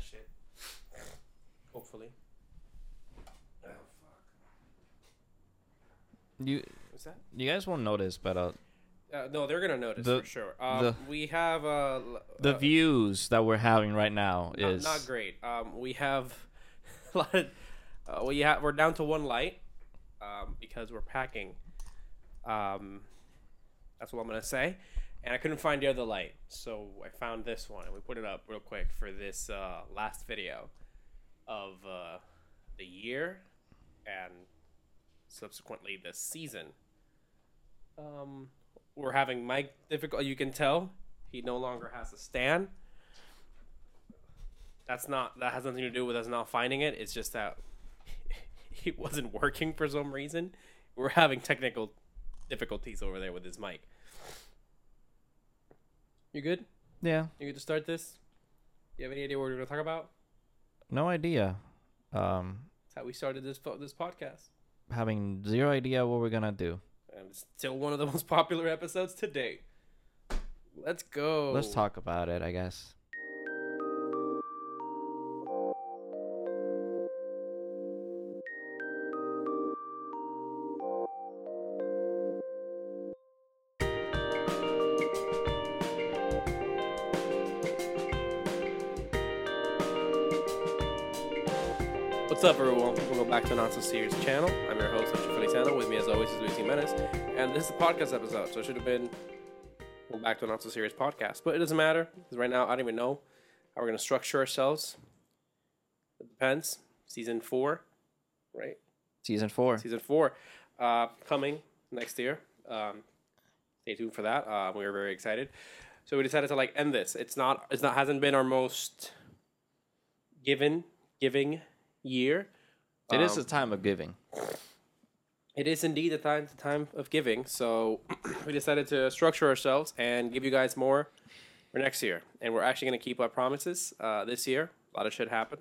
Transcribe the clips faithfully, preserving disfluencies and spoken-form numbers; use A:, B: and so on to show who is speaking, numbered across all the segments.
A: shit. Hopefully. Oh fuck.
B: You
A: What's that?
B: you guys won't notice, but uh,
A: Uh, no, they're gonna notice
B: The-
A: for sure. Um,
B: the-
A: we have uh,
B: the
A: uh,
B: views that we're having right now
A: not,
B: is
A: not great. Um, we have a lot of, uh, we have we're down to one light, um, because we're packing. Um, that's what I'm gonna say, and I couldn't find the other light, so I found this one, and we put it up real quick for this uh, last video of uh, the year and subsequently the season. Um, we're having mic difficulty. You can tell he no longer has a stand. That's not. That has nothing to do with us not finding it. It's just that he wasn't working for some reason. We're having technical difficulties over there with his mic. You good?
B: yeah,
A: You good to start this? You have any idea what we're going to talk about?
B: no idea. Um,
A: That's how we started this po- this podcast,
B: having zero idea what we're gonna do.
A: and it's still one of the most popular episodes to date. Let's go.
B: Let's talk about it, I guess.
A: What's up, everyone? Welcome back to the Not So Serious channel. I'm your host, Ocho Feliciano. With me, as always, is Luis Jimenez. And this is a podcast episode, so it should have been welcome back to a Not So Serious podcast. But it doesn't matter, because right now, I don't even know how we're going to structure ourselves. It depends. Season four, right?
B: Season four.
A: Season four uh, coming next year. Um, stay tuned for that. Uh, we were very excited. So we decided to like end this. It's not. It's not. Hasn't been our most given giving year.
B: It is
A: Um,
B: a time of giving.
A: It is indeed a time the time of giving. So we decided to structure ourselves and give you guys more for next year. And we're actually going to keep our promises uh, this year. A lot of shit happened.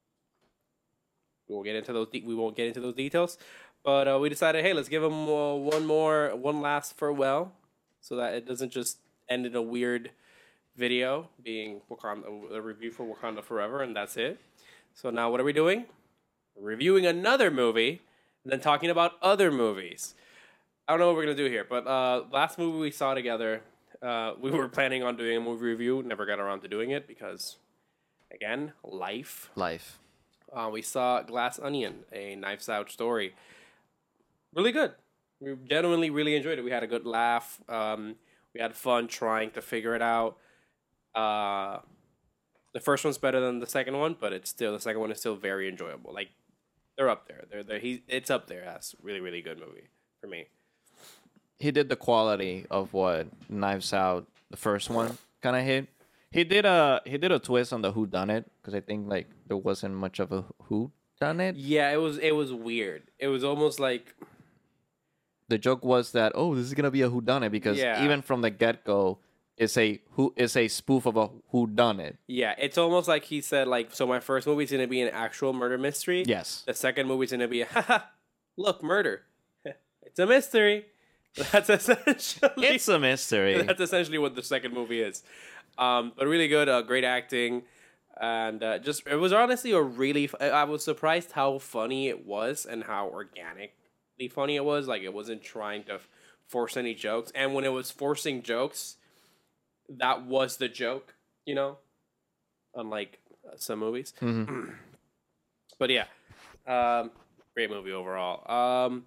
A: We won't get into those. De- we won't get into those details. But uh, we decided, hey, let's give them uh, one more, one last farewell, so that it doesn't just end in a weird video, being Wakanda, a review for Wakanda Forever, and that's it. So now, what are we doing? We're reviewing another movie, and then talking about other movies. I don't know what we're gonna do here, but uh, last movie we saw together, uh, we were planning on doing a movie review. Never got around to doing it because, again, life.
B: Life.
A: Uh, we saw Glass Onion, a Knives Out story. Really good. We genuinely really enjoyed it. We had a good laugh. Um, we had fun trying to figure it out. Uh, the first one's better than the second one, but it's still the second one is still very enjoyable. Like they're up there. They're there. He it's up there. That's a really really good movie for me.
B: He did the quality of what Knives Out, the first one, kind of hit. He did a he did a twist on the Who Done It because I think like there wasn't much of a Who Done It.
A: Yeah, it was it was weird. It was almost like
B: The joke was that oh this is gonna be a Who Done It because
A: Yeah.
B: even from the get go it's a who it's a spoof of a Who Done It.
A: yeah. It's almost like he said like so. My first movie's gonna be an actual murder mystery.
B: Yes.
A: The second movie's gonna be a haha, look, murder. It's a mystery. That's essentially
B: It's a mystery.
A: that's essentially what the second movie is. Um, but really good, uh, great acting, and uh, just it was honestly a really. F- I was surprised how funny it was and how organically funny it was. Like it wasn't trying to f- force any jokes, and when it was forcing jokes, that was the joke, you know. Unlike uh, some movies.
B: Mhm.
A: But yeah, um, great movie overall. Um,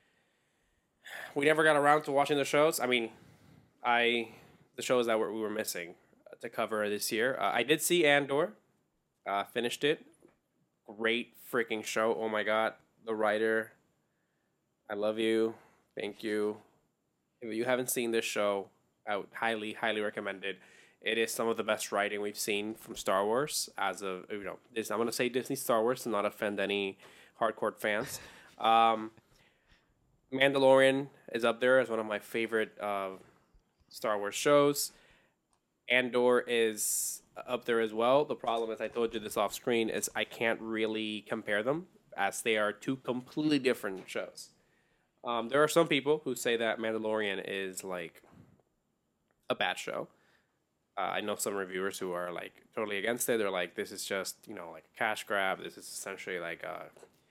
A: we never got around to watching the shows. I mean, I the shows that were, we were missing to cover this year. Uh, I did see Andor, uh, finished it. Great freaking show! Oh my god, the writer. I love you. Thank you. If you haven't seen this show, I would highly, highly recommend it. It is some of the best writing we've seen from Star Wars. As of you know, this I'm gonna say Disney Star Wars to not offend any hardcore fans. Um, Mandalorian is up there as one of my favorite uh, Star Wars shows. Andor is up there as well. The problem is, I told you this off screen, is I can't really compare them as they are two completely different shows. Um, there are some people who say that Mandalorian is like a bad show. Uh, I know some reviewers who are like totally against it. They're like, this is just you know like a cash grab. This is essentially like uh,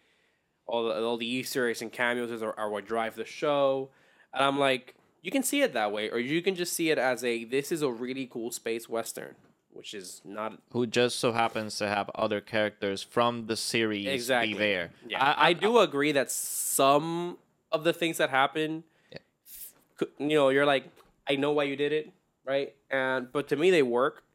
A: all the all the Easter eggs and cameos are, are what drive the show. And I'm like, you can see it that way, or you can just see it as a this is a really cool space western, which is not
B: Who just so happens to have other characters from the series
A: exactly
B: be there.
A: Yeah,
B: I,
A: I, I do agree that some of the things that happen,
B: Yeah.
A: could- you know, you're like, I know why you did it, right? And but to me, they work.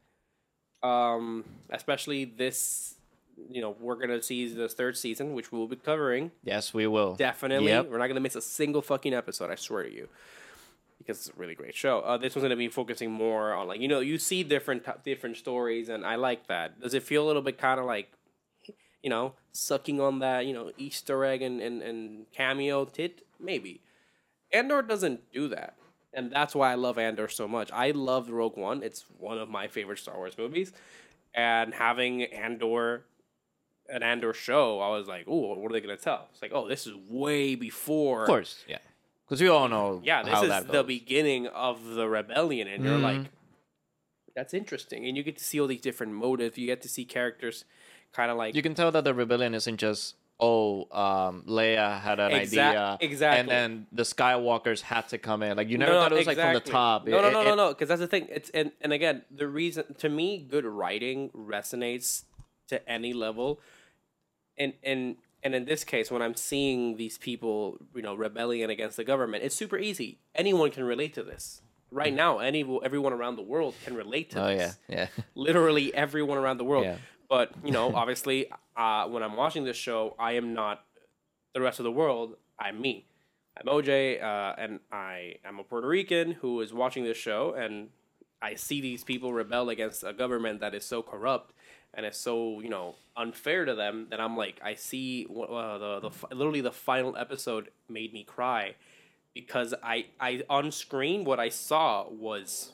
A: Um, especially this, you know, we're gonna see the third season, which we'll be covering.
B: Yes, we will.
A: Definitely,
B: Yep.
A: we're not gonna miss a single fucking episode. I swear to you, because it's a really great show. Uh, this one's gonna be focusing more on like you know you see different t- different stories, and I like that. Does it feel a little bit kind of like, you know, sucking on that you know Easter egg and and, and cameo tit? Maybe. Andor doesn't do that, and that's why I love Andor so much. I love Rogue One; it's one of my favorite Star Wars movies, and having Andor, an Andor show, I was like, "Ooh, what are they gonna tell?" It's like, "Oh, this is way before."
B: Of course, yeah. Because we all know
A: Yeah, this
B: how
A: is
B: that
A: the
B: goes.
A: beginning of the rebellion, and you're
B: Mhm.
A: like, "That's interesting," and you get to see all these different motives. You get to see characters, kind of like
B: You can tell that the rebellion isn't just, oh, um, Leia had an
A: Exact-
B: idea.
A: exactly.
B: And then the Skywalkers had to come in. Like, you never
A: no,
B: thought it was like from the
A: exactly.
B: top.
A: No,
B: It-
A: no,
B: it-
A: no, no,
B: it-
A: no. Because that's the thing. It's and and again, the reason to me, good writing resonates to any level, and and and in this case, when I'm seeing these people, you know, rebelling against the government, it's super easy. Anyone can relate to this. Right now, any everyone around the world can relate to
B: Oh, yeah,
A: this.
B: yeah.
A: Literally everyone around the world.
B: Yeah.
A: But you know, obviously, uh, when I'm watching this show, I am not the rest of the world. I'm me. I'm O J, uh, and I am a Puerto Rican who is watching this show, and I see these people rebel against a government that is so corrupt and is so you know unfair to them that I'm like, I see uh, the the fi- literally the final episode made me cry because I I on screen what I saw was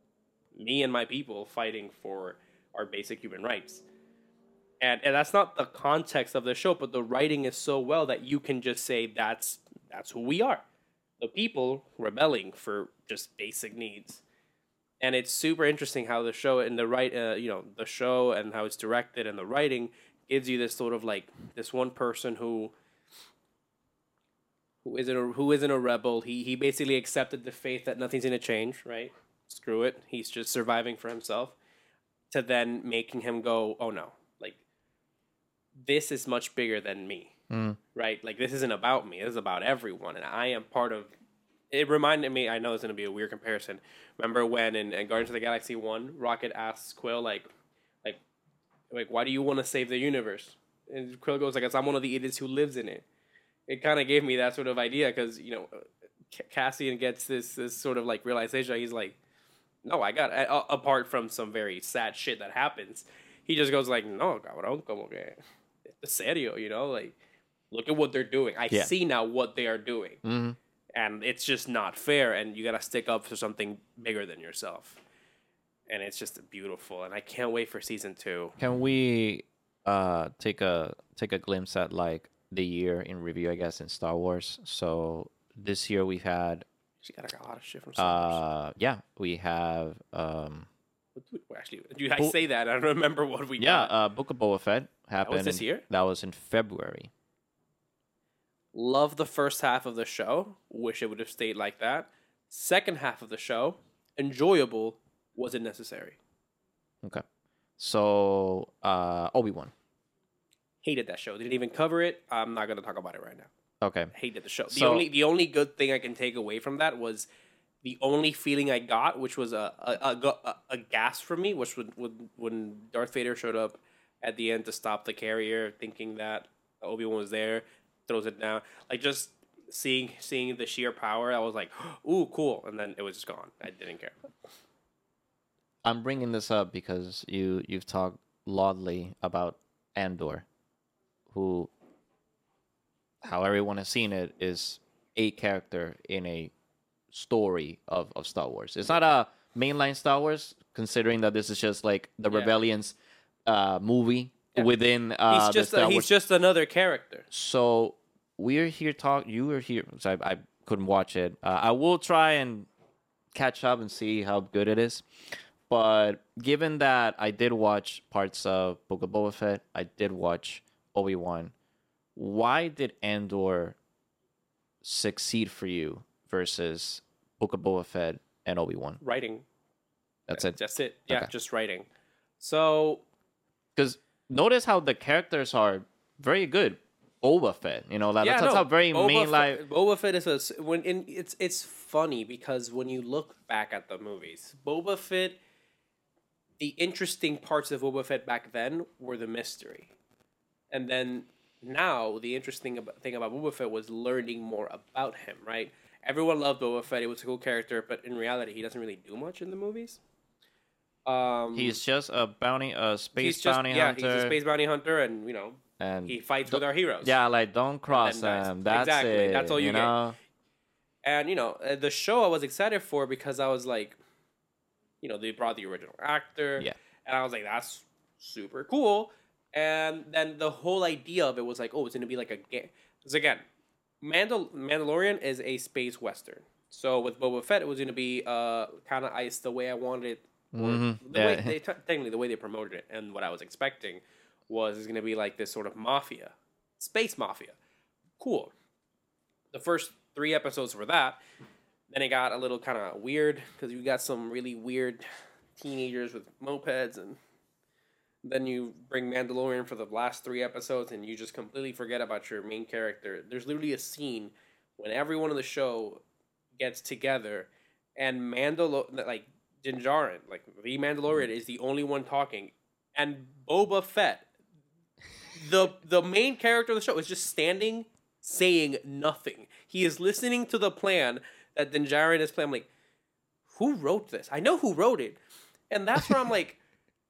A: me and my people fighting for our basic human rights. And, and that's not the context of the show, but the writing is so well that you can just say that's that's who we are, the people rebelling for just basic needs. And it's super interesting how the show and the right, uh, you know, the show and how it's directed and the writing gives you this sort of like this one person who who isn't a, who isn't a rebel. He he basically accepted the faith that nothing's gonna change, right? Screw it. He's just surviving for himself. To then making him go, oh no, like this is much bigger than me,
B: Mm.
A: right? Like this isn't about me. This is about everyone, and I am part of. It reminded me. I know it's going to be a weird comparison. Remember when in, in Guardians of the Galaxy One, Rocket asks Quill like, like, like, why do you want to save the universe? And Quill goes like, "I'm one of the idiots who lives in it." It kind of gave me that sort of idea because you know, Cassian gets this this sort of like realization. He's like, "No, I got uh, apart from some very sad shit that happens." He just goes like, "No, cabrón, como que serio, you know, like look at what they're doing. I
B: Yeah.
A: see now what they are doing,
B: Mhm.
A: and it's just not fair. And you gotta stick up for something bigger than yourself. And it's just beautiful. And I can't wait for season two.
B: Can we uh, take a take a glimpse at like the year in review, I guess, in Star Wars? So this year we've had,
A: She got like, a lot of shit from Star Wars.
B: uh, yeah, we have, um,
A: Well, actually, you I
B: Bo-
A: say that I don't remember what we
B: yeah,
A: got.
B: uh, Book of Boba Fett happened
A: this
B: in-
A: year?
B: That was in February.
A: Love the first half of the show. Wish it would have stayed like that. Second half of the show, enjoyable. Wasn't necessary.
B: Okay, so uh, Obi Wan.
A: Hated that show. Didn't even cover it. I'm not gonna talk about it right now.
B: Okay,
A: Hated the show. The
B: So-
A: only the only good thing I can take away from that was the only feeling I got, which was a a, a, a, a gas from me, which would when when Darth Vader showed up at the end to stop the carrier, thinking that Obi Wan was there, throws it down. Like just seeing seeing the sheer power, I was like, "Ooh, cool!" And then it was just gone. I didn't care.
B: I'm bringing this up because you you've talked laudly about Andor, who, how everyone has seen it, is a character in a story of, of Star Wars. It's not a mainline Star Wars, considering that this is just like the
A: Yeah.
B: Rebellion's uh, movie
A: Yeah.
B: within uh,
A: He's
B: the
A: just
B: Star
A: a,
B: Wars.
A: he's just another character.
B: So we're here talk. You were here, so I, I couldn't watch it. Uh, I will try and catch up and see how good it is. But given that I did watch parts of Book of Boba Fett, I did watch Obi-Wan. Why did Andor succeed for you versus Book of Boba Fett and Obi-Wan?
A: Writing.
B: That's it.
A: That's it. Yeah,
B: Okay.
A: just writing. So
B: Because notice how the characters are very good. Boba Fett, you know, like,
A: yeah,
B: that's, that's
A: no,
B: how very
A: Boba
B: main
A: Fe-
B: like.
A: Boba Fett is a when in it's it's funny because when you look back at the movies, Boba Fett, the interesting parts of Boba Fett back then were the mystery, and then now the interesting ab- thing about Boba Fett was learning more about him. Right? Everyone loved Boba Fett; he was a cool character, but in reality, he doesn't really do much in the movies. Um,
B: He's just a bounty, a space
A: he's just
B: bounty
A: yeah,
B: hunter,
A: he's a space bounty hunter, and you know
B: and
A: he fights with our heroes.
B: yeah, like don't cross
A: then dies.
B: them. That's
A: Exactly,
B: it.
A: that's all you get.
B: know.
A: And you know, uh, the show I was excited for because I was like, you know, they brought the original actor,
B: Yeah.
A: and I was like, that's super cool. And then the whole idea of it was like, oh, it's gonna be like a game. Because again, Mandal- Mandalorian is a space western. So with Boba Fett, it was gonna be uh kind of iced the way I wanted it. Or
B: Mhm,
A: the
B: yeah.
A: way they t- technically the way they promoted it, and what I was expecting was it's gonna be like this sort of mafia, space mafia. Cool. The first three episodes were that. Then it got a little kind of weird because you got some really weird teenagers with mopeds, and then you bring Mandalorian for the last three episodes, and you just completely forget about your main character. There's literally a scene when everyone on the show gets together, and Mandalor like Din Djarin, like the Mandalorian, is the only one talking, and Boba Fett, the the main character of the show, is just standing, saying nothing. He is listening to the plan that Din Djarin is playing. I'm like, who wrote this? I know who wrote it, and that's where I'm like,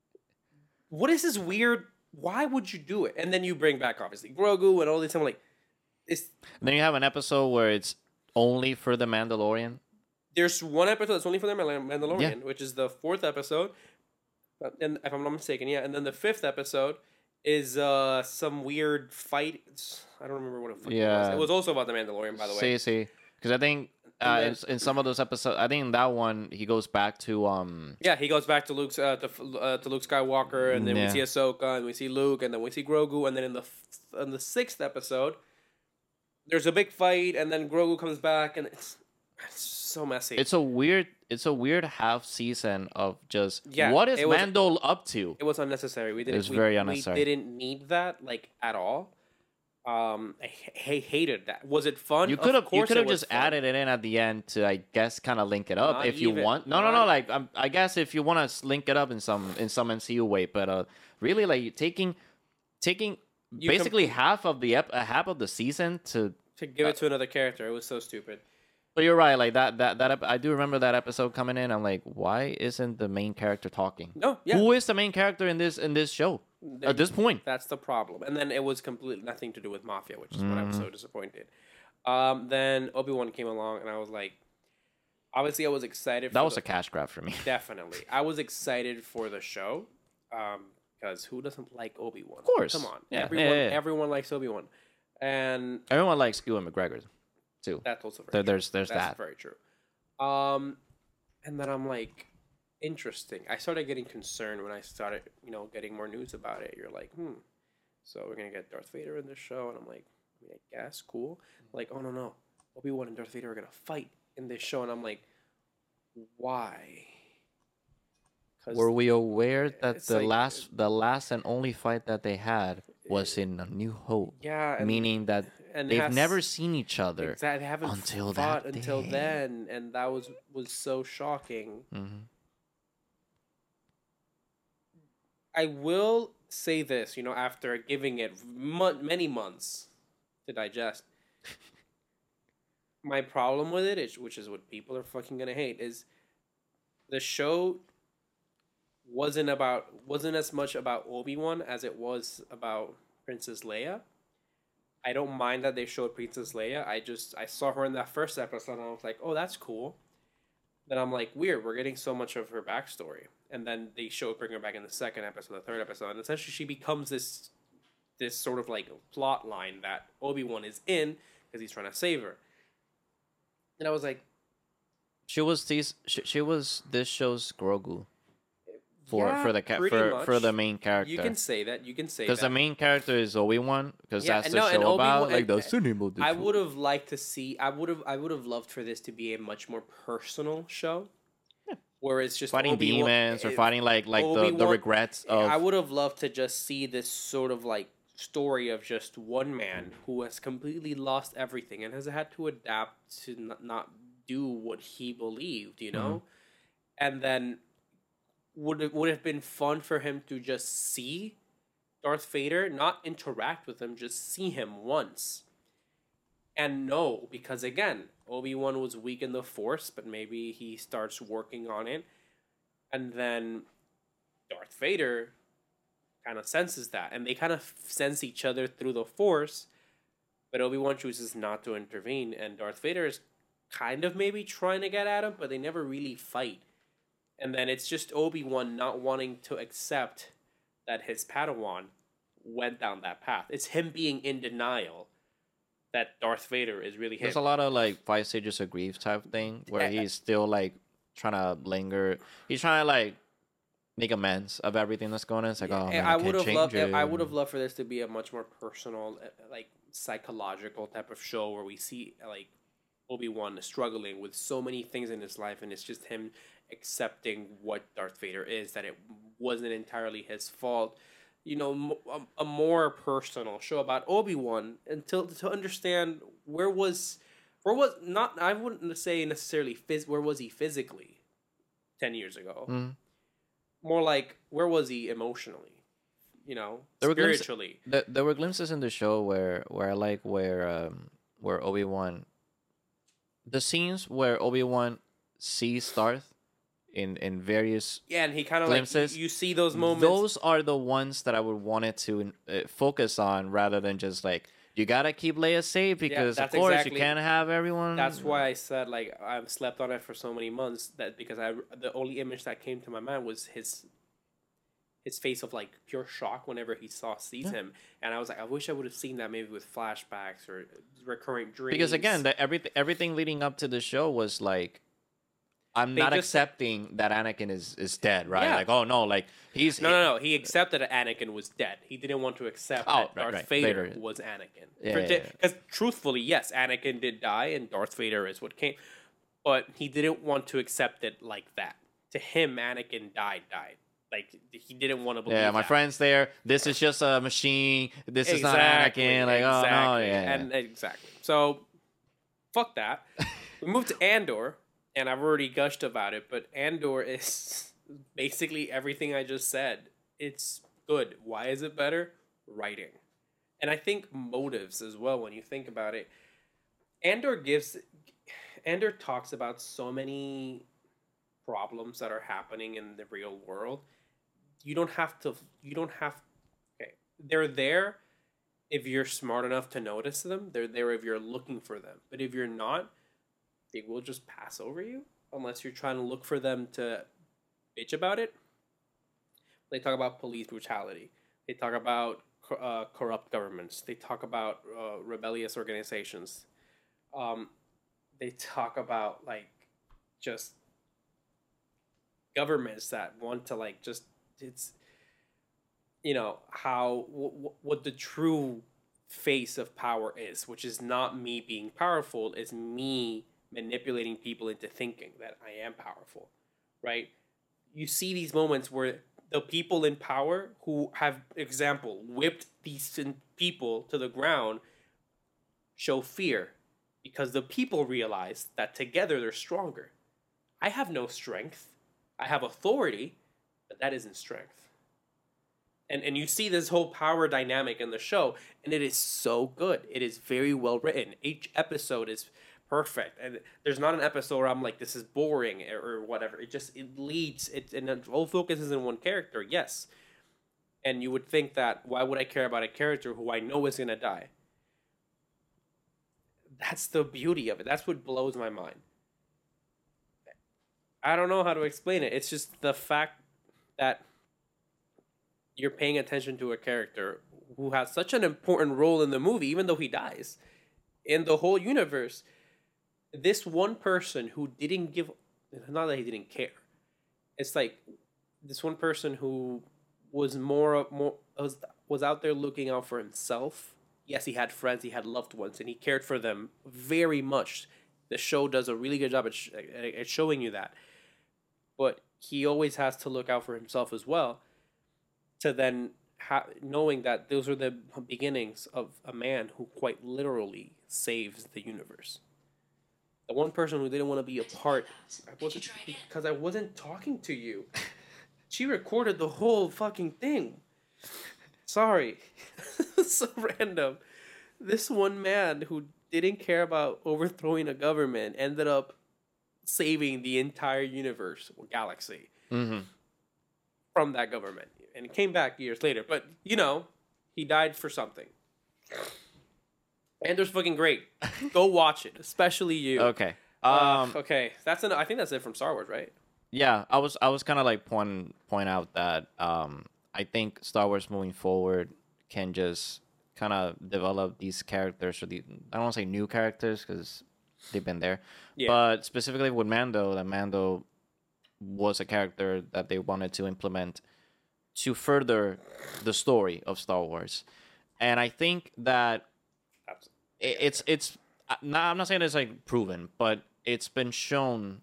A: what is this weird? Why would you do it? And then you bring back obviously Grogu and all this. I'm like, it's
B: And then you have an episode where it's only for the Mandalorian.
A: there's one episode that's only for the Mandal- Mandalorian,
B: Yeah.
A: which is the fourth episode, Uh, and if I'm not mistaken, yeah. And then the fifth episode is uh some weird fight. It's, I don't remember what it was.
B: Yeah.
A: It was also about the Mandalorian, by the way.
B: See, see, because I think uh,
A: And
B: in, in some of those episodes, I think in that one he goes back to um.
A: Yeah, he goes back to Luke's uh, to, uh, to Luke Skywalker, and then
B: Yeah.
A: we see Ahsoka, and we see Luke, and then we see Grogu, and then in the f- in the sixth episode, there's a big fight, and then Grogu comes back, and it's, it's so messy.
B: It's a weird, it's a weird half season of just
A: Yeah,
B: what is
A: it was-
B: Mando up to?
A: It was unnecessary. We didn't.
B: was
A: we,
B: very unnecessary.
A: We didn't need that like at all. Um, I, I hated that. Was it fun?
B: You
A: Of
B: could have, you
A: course
B: could
A: it
B: have
A: was
B: just
A: fun.
B: added it in at the end to, I guess, kind of link it up
A: Not
B: if you
A: even.
B: want. No, no,
A: Not-
B: no. Like, um, I guess if you want to link it up in some in some M C U way, but uh, really, like taking taking
A: You
B: basically half of the ep- uh, half of the season to.
A: to give it to another character. It was so stupid.
B: But you're right. Like that that that ep- I do remember that episode coming in. I'm like, why isn't the main character talking?
A: No, yeah,
B: Who is the main character in this in this show
A: There-
B: at this point?
A: that's the problem. And then it was completely nothing to do with Mafia, which is what
B: Mm.
A: I'm so disappointed. Um, then Obi-Wan came along, and I was like, obviously, I was excited. For
B: That was
A: the,
B: a cash grab for me.
A: definitely. I was excited for the show, um, because who doesn't like Obi-Wan? Of
B: course.
A: come on,
B: Yeah,
A: everyone,
B: yeah, yeah, yeah.
A: everyone likes Obi-Wan, and
B: Everyone likes Ewan McGregor, too.
A: that's also very
B: There,
A: true.
B: there's there's
A: That's
B: that.
A: very true. Um, and then I'm like, interesting. I started getting concerned when I started, you know, getting more news about it. You're like, hmm, so we're gonna get Darth Vader in this show, and I'm like, I mean, I guess cool. Like, oh no no, Obi-Wan and Darth Vader are gonna fight in this show, and I'm like, why? 'Cause
B: Were we aware that
A: it's
B: the
A: like-
B: last the last and only fight that they had was in A New Hope?
A: yeah, and,
B: Meaning that
A: and it
B: they've
A: has-
B: never seen each other.
A: exactly, they haven't
B: until
A: fought
B: that
A: until
B: day.
A: then, and that was was so shocking.
B: Mhm.
A: I will say this, you know, after giving it mon- many months to digest, my problem with it, is, which is what people are fucking gonna hate, is the show wasn't about wasn't as much about Obi-Wan as it was about Princess Leia. I don't mind that they showed Princess Leia. I just I saw her in that first episode and I was like, oh, that's cool. Then I'm like, weird, we're getting so much of her backstory. And then they show bring her back in the second episode, the third episode, and essentially she becomes this this sort of like plot line that Obi-Wan is in because he's trying to save her. And I was like,
B: She was these. She, she was this show's Grogu. for
A: Yeah,
B: for the ca-
A: pretty
B: for for
A: much.
B: the main character.
A: You can say that. You can say
B: Because the
A: that.
B: main character is Obi Wan. Because
A: Yeah,
B: that's
A: and
B: the
A: no, and
B: show about
A: Obi-Wan-
B: like the
A: and-
B: cinema.
A: I would have liked to see. I would have. I would have loved for this to be a much more personal show, where it's just
B: fighting
A: Obi-Wan-
B: demons or
A: it-
B: fighting like like the, the
A: Obi-Wan-
B: regrets of.
A: I would have loved to just see this sort of like story of just one man who has completely lost everything and has had to adapt to not, not do what he believed, you know, and then would it would have been fun for him to just see Darth Vader, not interact with him, just see him once. And know, because again, Obi-Wan was weak in the Force, but maybe he starts working on it. And then Darth Vader kind of senses that. And they kind of sense each other through the Force. But Obi-Wan chooses not to intervene. And Darth Vader is kind of maybe trying to get at him, but they never really fight. And then it's just Obi-Wan not wanting to accept that his Padawan went down that path. It's him being in denial that Darth Vader is really him.
B: There's a lot of like Five Stages of Grief type thing where
A: Yeah.
B: he's still like trying to linger. He's trying to like make amends of everything that's going on. It's like, oh man, I,
A: I
B: can't
A: would have
B: change
A: loved.
B: it.
A: I would have loved for this to be a much more personal, uh, like psychological type of show where we see like Obi-Wan struggling with so many things in his life, and it's just him accepting what Darth Vader is, that it wasn't entirely his fault. You know, a, a more personal show about Obi-Wan until to understand where was, where was not. I wouldn't say necessarily phys, where was he physically, ten years ago.
B: Mm.
A: More like where was he emotionally, you know,
B: There were glimpses-
A: spiritually.
B: There, there were glimpses in the show where where I like where um where Obi-Wan, the scenes where Obi-Wan sees Darth in in various
A: Yeah, and he kind of like
B: glimpses.
A: you, you see those moments.
B: those are the ones that I would want it to uh, focus on rather than just like you gotta keep Leia safe because of
A: that's
B: course
A: exactly-
B: you can't have everyone.
A: That's why I said like I've slept on it for so many months, that because I the only image that came to my mind was his his face of like pure shock whenever he saw sees
B: Yeah.
A: him, and I was like, I wish I would have seen that maybe with flashbacks or recurring dreams.
B: because again, the, everything everything leading up to the show was like. I'm
A: They
B: not
A: just-
B: accepting that Anakin is, is dead, right?
A: Yeah.
B: Like, oh no, like he's
A: no, no, no. He accepted that Anakin was dead. He didn't want to accept
B: Oh,
A: that
B: right,
A: Darth
B: right.
A: Vader
B: Vader.
A: was Anakin.
B: Yeah,
A: Because
B: yeah, yeah.
A: truthfully, yes, Anakin did die, and Darth Vader is what came. But he didn't want to accept it like that. To him, Anakin died, died. Like he didn't want to believe.
B: Yeah, my
A: that.
B: friend's there. This is just a machine. This is not
A: Exactly,
B: Anakin. Like, oh no,
A: exactly.
B: yeah.
A: And exactly. So, fuck that. We moved to Andor, and I've already gushed about it, but Andor is basically everything I just said. It's good. Why is it better? Writing. And I think motives as well when you think about it. Andor gives Andor talks about so many problems that are happening in the real world. You don't have to you don't have okay. They're there if you're smart enough to notice them. They're there if you're looking for them. But if you're not, they will just pass over you unless you're trying to look for them to bitch about it. They talk about police brutality. They talk about uh, corrupt governments. They talk about uh, rebellious organizations. Um, they talk about like just governments that want to like just it's you know how w- what the true face of power is, which is not me being powerful, is me manipulating people into thinking that I am powerful, right? You see these moments where the people in power who have, example, whipped these people to the ground show fear because the people realize that together they're stronger. I have no strength. I have authority, but that isn't strength. And and you see this whole power dynamic in the show, and it is so good. It is very well written. Each episode is perfect, and there's not an episode where I'm like, this is boring or, or whatever. It just it leads it, and it all focuses in one character. Yes, and you would think that why would I care about a character who I know is gonna die? That's the beauty of it. That's what blows my mind. I don't know how to explain it. It's just the fact that you're paying attention to a character who has such an important role in the movie, even though he dies, in the whole universe. This one person who didn't give, not that he didn't care. It's like this one person who was more more was was out there looking out for himself. Yes, he had friends, he had loved ones, and he cared for them very much. The show does a really good job at, sh- at showing you that. But he always has to look out for himself as well, to then ha- knowing that those are the beginnings of a man who quite literally saves the universe. The one person who didn't want to be a part, I wasn't, because I wasn't talking to you. She recorded the whole fucking thing. Sorry. So random. This one man who didn't care about overthrowing a government ended up saving the entire universe or galaxy
B: Mm-hmm.
A: from that government. And came back years later. But, you know, he died for something. Andor's fucking great. Go watch it, especially you.
B: Okay.
A: Uh,
B: Um.
A: okay. That's an, I think that's it from Star Wars, right?
B: Yeah, I was I was kind of like point point out that um I think Star Wars moving forward can just kind of develop these characters, or the I don't want to say new characters because they've been there,
A: Yeah.
B: but specifically with Mando, that Mando was a character that they wanted to implement to further the story of Star Wars, and I think that
A: That's-
B: it, it's it's uh, not, I'm not saying it's like proven, but it's been shown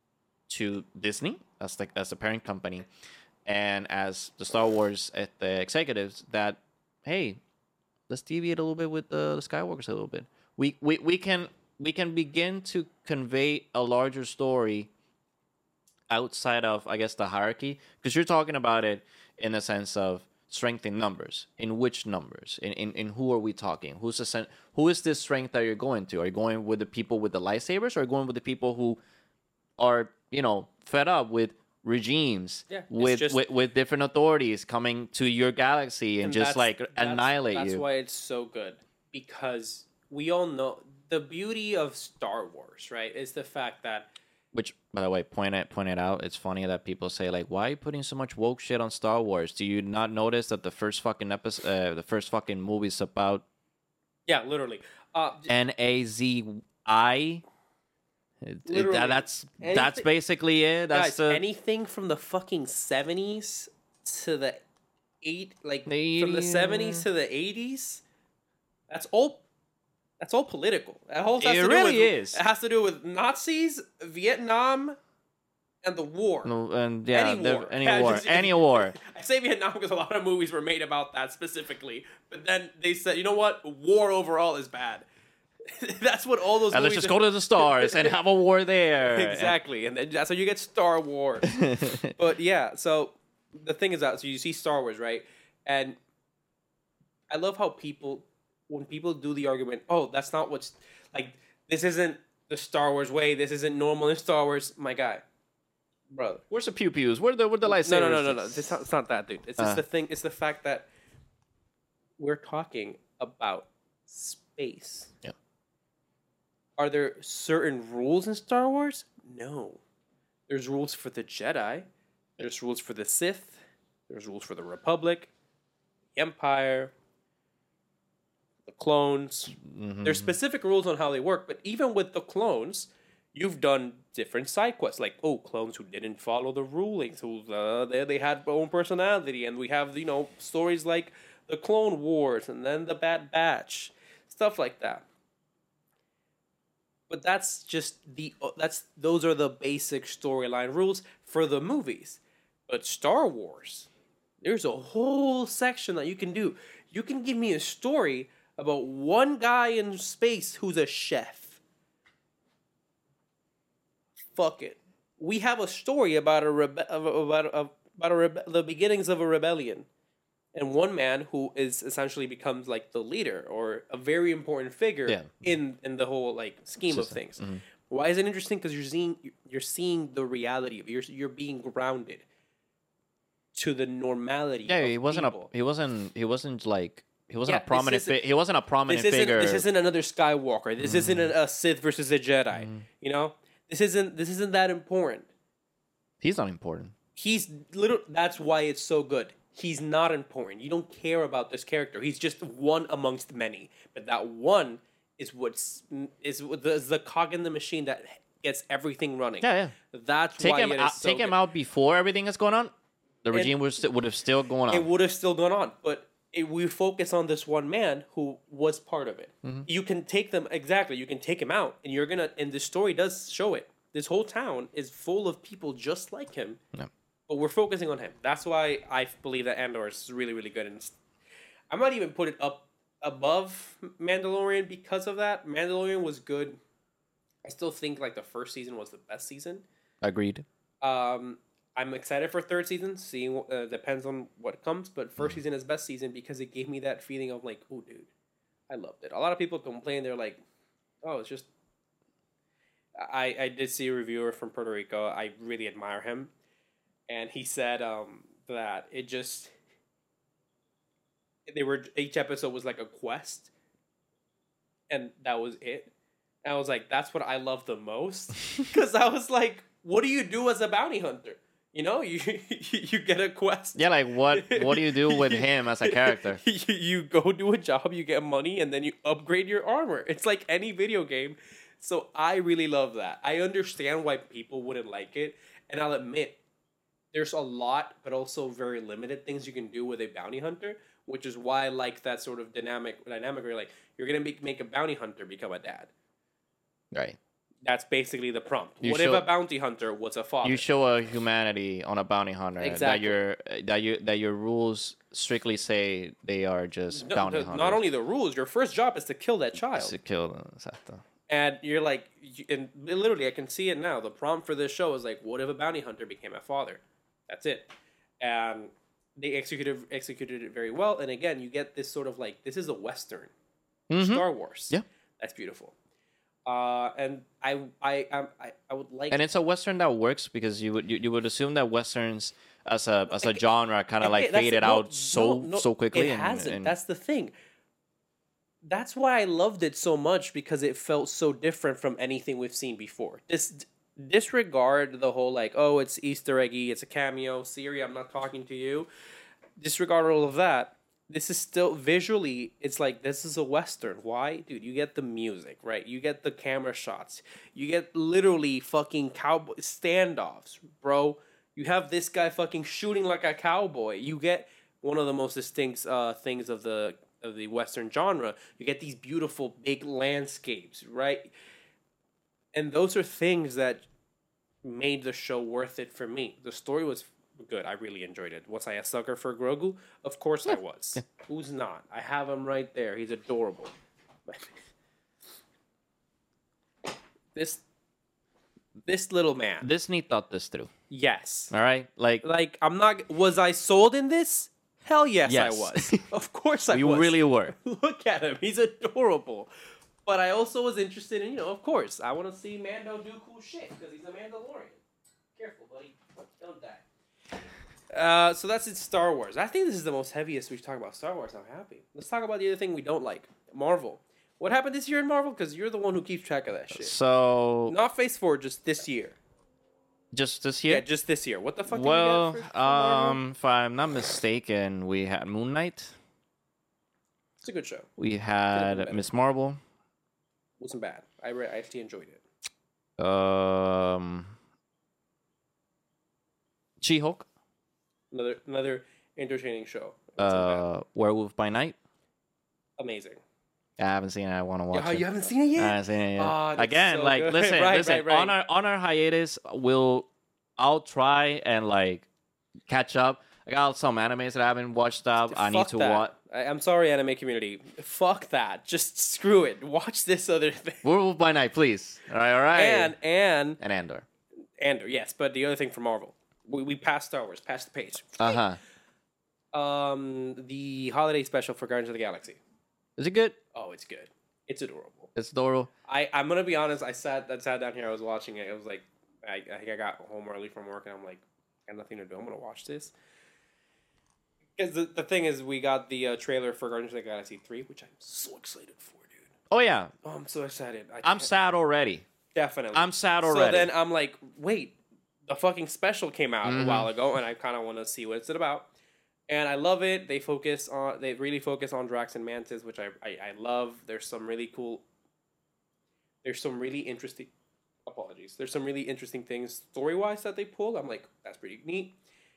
B: to Disney as the as the parent company, and as the Star Wars at the executives that, hey, let's deviate a little bit with the, the Skywalkers a little bit. We, we we can we can begin to convey a larger story outside of, I guess, the hierarchy, because you're talking about it in the sense of strength in numbers. In which numbers? In in, in who are we talking? Who's the sen- who is this strength that you're going to? Are you going with the people with the lightsabers, or are you going with the people who are, you know, fed up with regimes,
A: Yeah, it's
B: with,
A: just-
B: with with different authorities coming to your galaxy and,
A: And
B: just
A: that's-
B: like
A: that's-
B: annihilate
A: that's
B: you?
A: why it's so good, because we all know the beauty of Star Wars, right? Is the fact that
B: Which, by the way, point it point it out. It's funny that people say like, "Why are you putting so much woke shit on Star Wars?" Do you not notice that the first fucking episode, uh, the first fucking movie is about
A: yeah, literally, uh,
B: N A Z I? It- it-
A: Literally.
B: that's
A: Anything-
B: that's basically it. That's
A: guys,
B: the
A: anything from the fucking seventies to the eight, like
B: The
A: from the
B: eighties,
A: seventies to the eighties, that's all. That's all political. That whole has
B: It
A: to
B: really
A: do with,
B: is.
A: It has to do with Nazis, Vietnam, and the war.
B: no, and yeah,
A: Any
B: the-
A: war.
B: any
A: Yeah,
B: war,
A: just-
B: any war.
A: I say Vietnam because a lot of movies were made about that specifically. But then they said, you know what? War overall is bad. That's what all those
B: And let's
A: movies
B: just go to the stars and have a war there.
A: exactly. And then that's how you get Star Wars. But yeah, so the thing is that so you see Star Wars, right? And I love how people when people do the argument, oh, that's not what's like this isn't the Star Wars way, this isn't normal in Star Wars, my guy. Brother.
B: Where's the pew pews? Where the where the lightsabers?
A: No, no, no, no, no. It's not, it's not that, dude. It's just
B: Uh.
A: the thing. It's the fact that we're talking about space.
B: Yeah.
A: Are there certain rules in Star Wars? No. There's rules for the Jedi. There's rules for the Sith. There's rules for the Republic, the Empire, the clones.
B: Mhm.
A: There's specific rules on how they work, but even with the clones, you've done different side quests, like oh, clones who didn't follow the rulings, who uh, they they had their own personality, and we have you know stories like the Clone Wars and then the Bad Batch, stuff like that. But that's just the that's those are the basic storyline rules for the movies. But Star Wars, there's a whole section that you can do. You can give me a story about one guy in space who's a chef. Fuck it. We have a story about a rebe- about a, about a rebe- the beginnings of a rebellion, and one man who is essentially becomes like the leader or a very important figure
B: Yeah.
A: in in the whole like scheme of
B: System.
A: things.
B: Mhm.
A: Why is it interesting? Because you're seeing you're seeing the reality of it. You're you're being grounded to the normality.
B: Yeah,
A: of
B: he wasn't
A: people.
B: a he wasn't he wasn't like he wasn't
A: Yeah,
B: a
A: this
B: prominent
A: isn't-
B: fi- he wasn't a prominent
A: This isn't
B: figure.
A: this isn't another Skywalker. This isn't
B: Mm.
A: a, a Sith versus a Jedi. You know, this isn't this isn't that important.
B: He's not important.
A: He's little. That's why it's so good. He's not important. You don't care about this character. He's just one amongst many. But that one is what's is what the, is the cog in the machine that gets everything running.
B: Yeah, yeah.
A: That's
B: Take
A: why
B: him
A: it is
B: out.
A: so
B: Take him
A: good.
B: out before everything is going on. the
A: And
B: regime would st- would have still gone on.
A: it would have still gone on, but it, we focus on this one man who was part of it.
B: Mhm.
A: You can take them exactly. You can take him out, and you're gonna. And the story does show it. This whole town is full of people just like him,
B: Yeah.
A: but we're focusing on him. That's why I believe that Andor is really, really good. And it's- I might even put it up above Mandalorian because of that. Mandalorian was good. I still think like the first season was the best season.
B: Agreed.
A: Um, I'm excited for third season. Seeing uh, depends on what comes, but first season is best season because it gave me that feeling of like, oh, dude, I loved it. A lot of people complain. They're like, oh, it's just. I I did see a reviewer from Puerto Rico. I really admire him, and he said um that it just. They were each episode was like a quest, and that was it. And I was like, that's what I love the most, because I was like, what do you do as a bounty hunter? You know, you you get a quest.
B: Yeah, like what what do you do with him as a character?
A: You, you go do a job, you get money, and then you upgrade your armor. It's like any video game. So I really love that. I understand why people wouldn't like it, and I'll admit, there's a lot, but also very limited things you can do with a bounty hunter, which is why I like that sort of dynamic dynamic where you're like, you're gonna make, make a bounty hunter become a dad.
B: Right.
A: That's basically the prompt.
B: You
A: what
B: show-
A: if a bounty hunter was a father?
B: You show a humanity on a bounty hunter that
A: Exactly.
B: your that you that your rules strictly say they are just
A: No,
B: bounty
A: the-
B: hunters.
A: not only the rules, your first job is to kill that child.
B: to kill them. Exacto.
A: And you're like, you- and literally, I can see it now. The prompt for this show is like, what if a bounty hunter became a father? That's it. And they executed executed it very well. And again, you get this sort of like, this is a Western.
B: Mhm.
A: Star Wars.
B: Yeah.
A: That's beautiful. Uh, and I, I, I, I- I would like.
B: And it's a western that works because you would you, you would assume that westerns as a as a genre kind of
A: Okay,
B: like
A: that's
B: faded
A: it. No,
B: out so
A: no, no,
B: so quickly.
A: It
B: and,
A: hasn't.
B: and-
A: That's the thing. That's why I loved it so much, because it felt so different from anything we've seen before. This disregard the whole like, oh, it's Easter eggy, it's a cameo, Siri, I'm not talking to you. Disregard all of that. This is still visually, it's like, this is a Western. Why? Dude, you get the music, right? You get the camera shots. You get literally fucking cowboy standoffs, bro. You have this guy fucking shooting like a cowboy. You get one of the most distinct uh, things of the of the Western genre. You get these beautiful big landscapes, right? And those are things that made the show worth it for me. The story was good. I really enjoyed it. Was I a sucker for Grogu? Of course I was. Who's not? I have him right there. He's adorable. This this little man.
B: Disney thought this through.
A: Yes.
B: All right, like
A: Like, I'm not. Was I sold in this? Hell yes,
B: Yes.
A: I was. Of course I
B: you
A: was.
B: really were.
A: Look at him. He's adorable. But I also was interested in, you know, of course, I want to see Mando do cool shit because he's a Mandalorian. Careful, buddy. Don't die. Uh, so that's it, Star Wars. I think this is the most heaviest we've talked about Star Wars. I'm happy. Let's talk about the other thing we don't like. Marvel. What happened this year in Marvel? Because you're the one who keeps track of that shit.
B: So
A: Not Phase four, just this year.
B: just this
A: Yeah,
B: year.
A: just this year. What the fuck
B: well,
A: did we get for, for Marvel?
B: um, if I'm not mistaken, we had Moon Knight.
A: It's a good show.
B: We
A: been
B: had
A: better.
B: Miss Marvel.
A: Wasn't bad. I, re- I actually enjoyed it.
B: Um, She-Hulk.
A: Another another entertaining show. It wasn't bad.
B: Uh, Werewolf by Night.
A: Amazing.
B: I haven't seen it. I want to watch
A: Oh,
B: it.
A: you haven't seen it yet?
B: I haven't seen it yet.
A: Oh, that's
B: Again,
A: so
B: like
A: good.
B: listen,
A: Right,
B: listen.
A: right, right.
B: On our on our hiatus, we'll I'll try and like catch up. I got some animes that I haven't watched up. I need
A: Fuck
B: to
A: that.
B: watch.
A: I, I'm sorry, anime community. Fuck that. Just screw it. Watch this other thing.
B: Werewolf by Night, please. All right, all right.
A: And and
B: and Andor.
A: Andor, yes, but the other thing for Marvel, we, we passed Star Wars, passed the page.
B: Uh huh.
A: Um, the holiday special for Guardians of the Galaxy.
B: Is it good?
A: Oh, it's good. It's adorable.
B: It's adorable.
A: I I'm gonna be honest. I sat I sat down here. I was watching it. It was like I, I think I got home early from work, and I'm like, I got nothing to do. I'm gonna watch this. Because the, the thing is, we got the uh, trailer for Guardians of the Galaxy three, which I'm so excited for, dude.
B: Oh yeah,
A: Oh, I'm so excited. I
B: I'm
A: can't-
B: sad already.
A: Definitely.
B: I'm sad
A: So
B: already.
A: then I'm like, wait, the fucking special came out
B: Mhm.
A: a while ago, and I kind of want to see what it's about. And I love it. They focus on, they really focus on Drax and Mantis, which I, I, I love. There's some really cool, there's some really interesting, apologies. There's some really interesting things story-wise that they pull. I'm like, that's pretty neat.